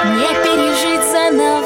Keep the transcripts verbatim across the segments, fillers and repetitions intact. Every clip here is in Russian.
Не пережить заново.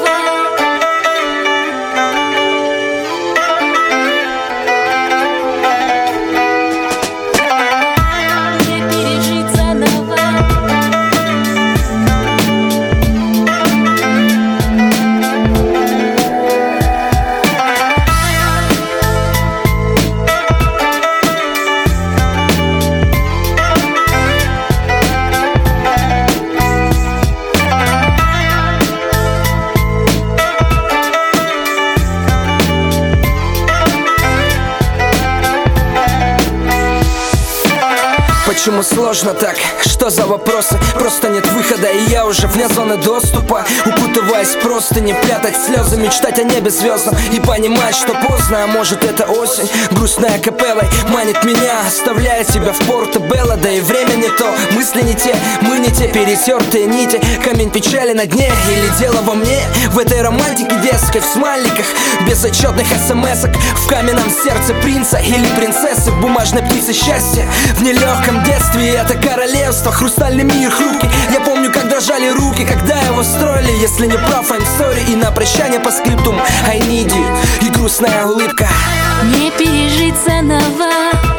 Почему сложно так? Что за вопросы? Просто нет выхода, и я уже вне зоны доступа. Укутываясь просто, не прятать слезы, мечтать о небе звездном и понимать, что поздно, а может это осень. Грустная капеллой манит меня, оставляя тебя в Порто-Белло. Да и время не то, мысли не те, мы не те, перетертые нити. Камень печали на дне, или дело во мне? В этой романтике детской, в смайликах, безотчетных смс-ок, в каменном сердце принца или принцессы, в бумажной птице счастья, в нелегком детстве это королевство, хрустальный мир хрупкий. Я помню, как дрожали руки, когда его строили. Если не прав, I'm sorry, и на прощание по скриптум I need you, и грустная улыбка. Не пережить заново,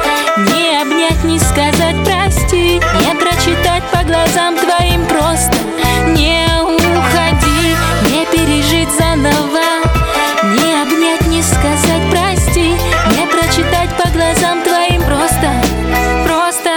не обнять, не сказать прости, не прочитать по глазам твоим просто. Не уходи, не пережить заново, не обнять, не сказать прости, не прочитать по глазам твоим просто. Просто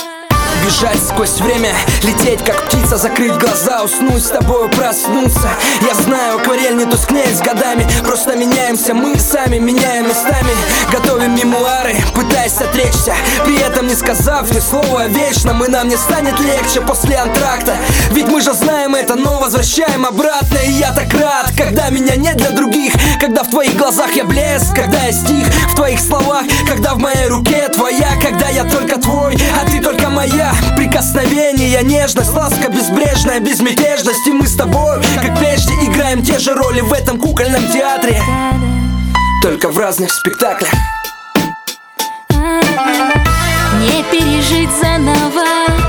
бежать сквозь время, лететь как птица, закрыть глаза, уснуть с тобою, проснуться. Я знаю, акварель не тускнеет с годами, просто меняемся мы сами, меняем местами. Готовим мемуары, пытаясь отречься, при этом не сказав ни слова о вечном. И нам не станет легче после антракта, ведь мы же знаем это, но возвращаем обратно. И я так рад, когда меня нет для других, когда в твоих глазах я блеск, когда я стих в твоих словах, когда в моей руке твоя, когда я только твой, а ты только моя. Прикосновение, нежность, ласка безбрежная, безмятежность. И мы с тобой, как прежде, играем те же роли в этом кукольном театре, только в разных спектаклях. Не пережить заново.